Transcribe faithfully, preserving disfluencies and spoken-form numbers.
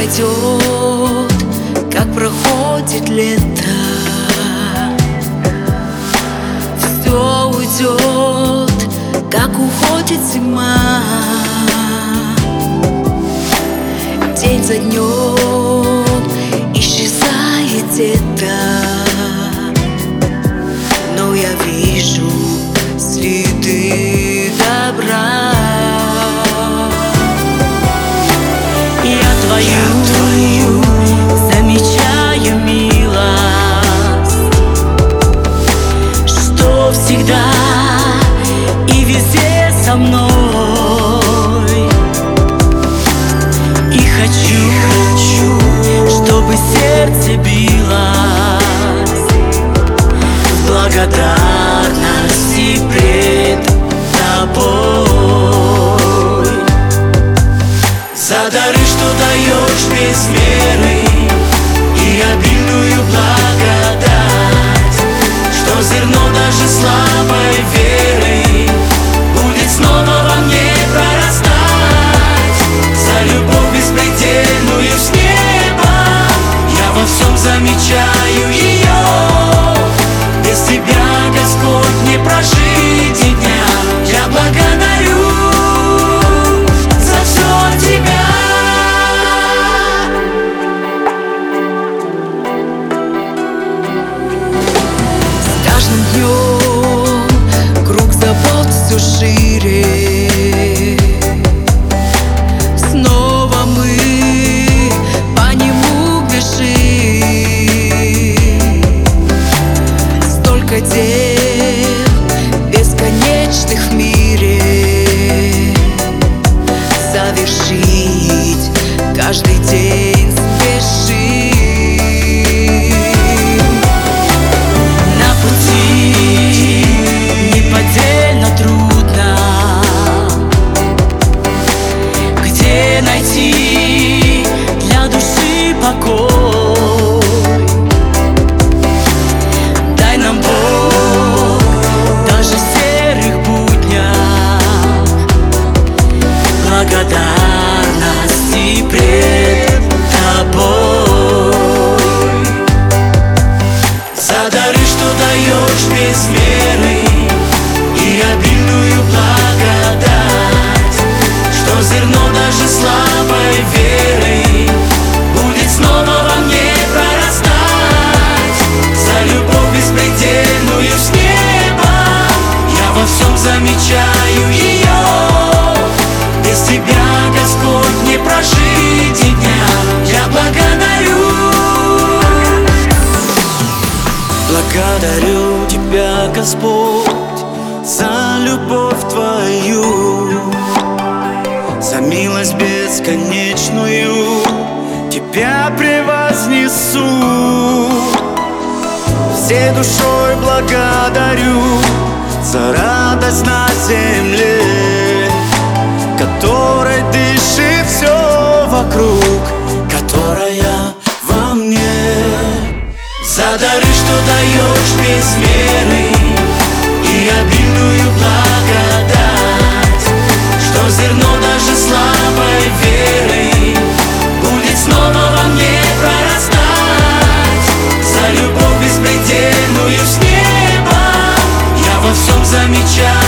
пройдет, как проходит лето. Все уйдет, как уходит зима. День за днем исчезает где-то, но я вижу следы добра. Я твою, я твою замечаю милость, что всегда и везде со мной. И хочу, хочу, чтобы сердце билось в благодарности пред тобой. За дары, что даешь без меры, и обильную благодать, что зерно даже слабой веры будет снова во мне прорастать. За любовь беспредельную с неба я во всем замечаю ее. Без тебя, Господь, не прожить и дня. Я благодарю за все тебя. С каждым днем круг забот все шире. Снова мы по нему грешим. Столько дел бесконечных в мире, завершить каждый день спешим. На пути неподдельно трудно, где найти для души покой. Дай нам, Бог, даже в серых буднях благодарности пред тобой. За дары, что даешь без меры, и обильную благодать, что зерно даже слабой веры будет снова во мне прорастать. За любовь беспредельную с неба я во всем замечаю ее. Без тебя, Господь, не прожить и дня. Я благодарю. Благодарю Тебя, Господь, за любовь Твою, за милость бесконечную. Тебя превознесу, всей душой благодарю за радость на земле, которой дышит все вокруг, которая во мне. За дары, что даешь без меры, и обильную благодать, что зерно даже слабой веры будет снова во мне прорастать. За любовь беспредельную с неба я во всем замечаю